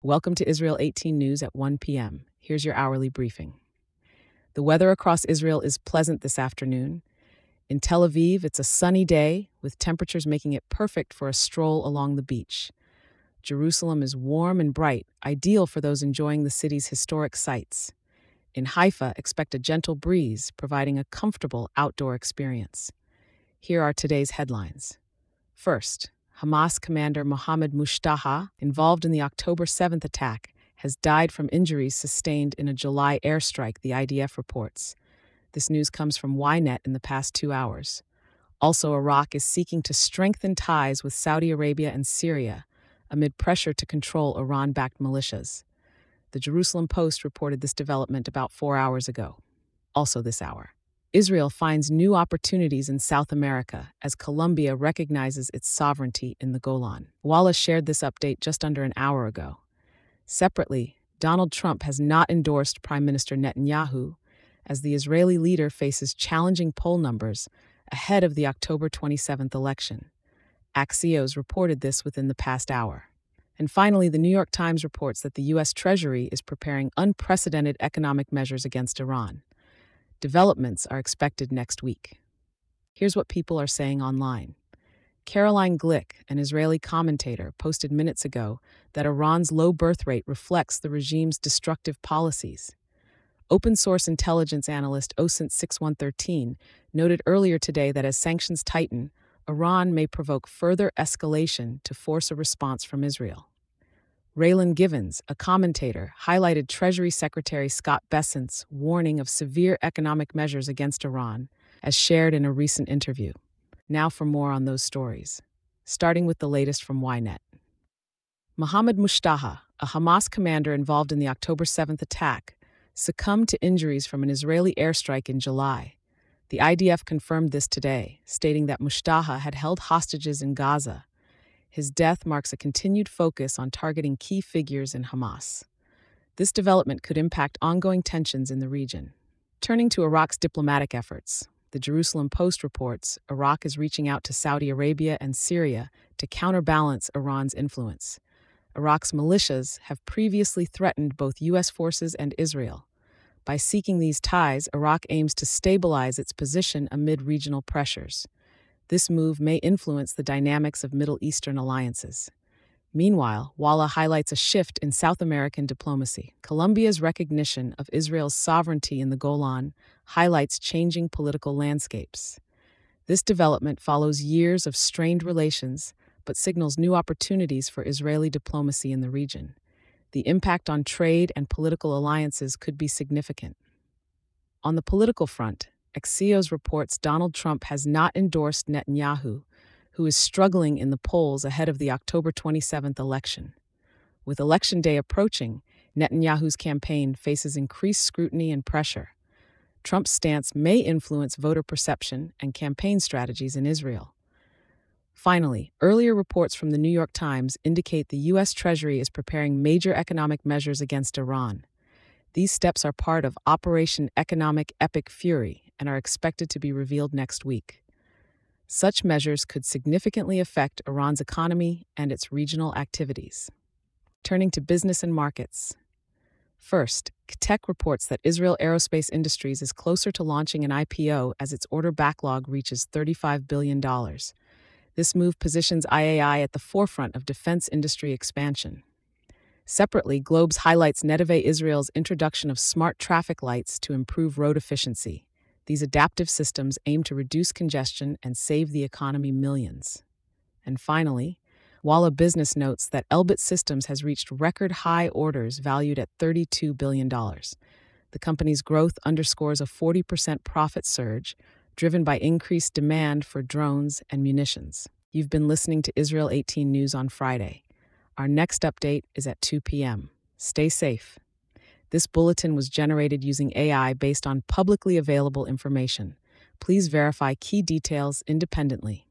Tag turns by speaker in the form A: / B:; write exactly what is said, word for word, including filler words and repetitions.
A: Welcome to Israel eighteen News at one p m Here's your hourly briefing. The weather across Israel is pleasant this afternoon. In Tel Aviv, it's a sunny day, with temperatures making it perfect for a stroll along the beach. Jerusalem is warm and bright, ideal for those enjoying the city's historic sights. In Haifa, expect a gentle breeze, providing a comfortable outdoor experience. Here are today's headlines. First, Hamas commander Mohammed Mushtaha, involved in the October seventh attack, has died from injuries sustained in a July airstrike, the I D F reports. This news comes from Ynet in the past two hours. Also, Iraq is seeking to strengthen ties with Saudi Arabia and Syria amid pressure to control Iran-backed militias. The Jerusalem Post reported this development about four hours ago. Also this hour, Israel finds new opportunities in South America as Colombia recognizes its sovereignty in the Golan. Walla shared this update just under an hour ago. Separately, Donald Trump has not endorsed Prime Minister Netanyahu as the Israeli leader faces challenging poll numbers ahead of the October twenty-seventh election. Axios reported this within the past hour. And finally, the New York Times reports that the U S Treasury is preparing unprecedented economic measures against Iran. Developments are expected next week. Here's what people are saying online. Caroline Glick, an Israeli commentator, posted minutes ago that Iran's low birth rate reflects the regime's destructive policies. Open-source intelligence analyst O S I N T sixty-one thirteen noted earlier today that as sanctions tighten, Iran may provoke further escalation to force a response from Israel. Raylan Givens, a commentator, highlighted Treasury Secretary Scott Bessent's warning of severe economic measures against Iran, as shared in a recent interview. Now for more on those stories, starting with the latest from Ynet. Mohammed Mushtaha, a Hamas commander involved in the October seventh attack, succumbed to injuries from an Israeli airstrike in July. The I D F confirmed this today, stating that Mushtaha had held hostages in Gaza. His death marks a continued focus on targeting key figures in Hamas. This development could impact ongoing tensions in the region. Turning to Iraq's diplomatic efforts, the Jerusalem Post reports Iraq is reaching out to Saudi Arabia and Syria to counterbalance Iran's influence. Iraq's militias have previously threatened both U S forces and Israel. By seeking these ties, Iraq aims to stabilize its position amid regional pressures. This move may influence the dynamics of Middle Eastern alliances. Meanwhile, Walla highlights a shift in South American diplomacy. Colombia's recognition of Israel's sovereignty in the Golan highlights changing political landscapes. This development follows years of strained relations, but signals new opportunities for Israeli diplomacy in the region. The impact on trade and political alliances could be significant. On the political front, Axios reports Donald Trump has not endorsed Netanyahu, who is struggling in the polls ahead of the October twenty-seventh election. With Election Day approaching, Netanyahu's campaign faces increased scrutiny and pressure. Trump's stance may influence voter perception and campaign strategies in Israel. Finally, earlier reports from the New York Times indicate the U S Treasury is preparing major economic measures against Iran. These steps are part of Operation Economic Epic Fury and are expected to be revealed next week. Such measures could significantly affect Iran's economy and its regional activities. Turning to business and markets. First, Tech reports that Israel Aerospace Industries is closer to launching an I P O as its order backlog reaches thirty-five billion dollars. This move positions I A I at the forefront of defense industry expansion. Separately, Globes highlights Netave Israel's introduction of smart traffic lights to improve road efficiency. These adaptive systems aim to reduce congestion and save the economy millions. And finally, Walla Business notes that Elbit Systems has reached record high orders valued at thirty-two billion dollars. The company's growth underscores a forty percent profit surge, driven by increased demand for drones and munitions. You've been listening to Israel eighteen News on Friday. Our next update is at two p m Stay safe. This bulletin was generated using A I based on publicly available information. Please verify key details independently.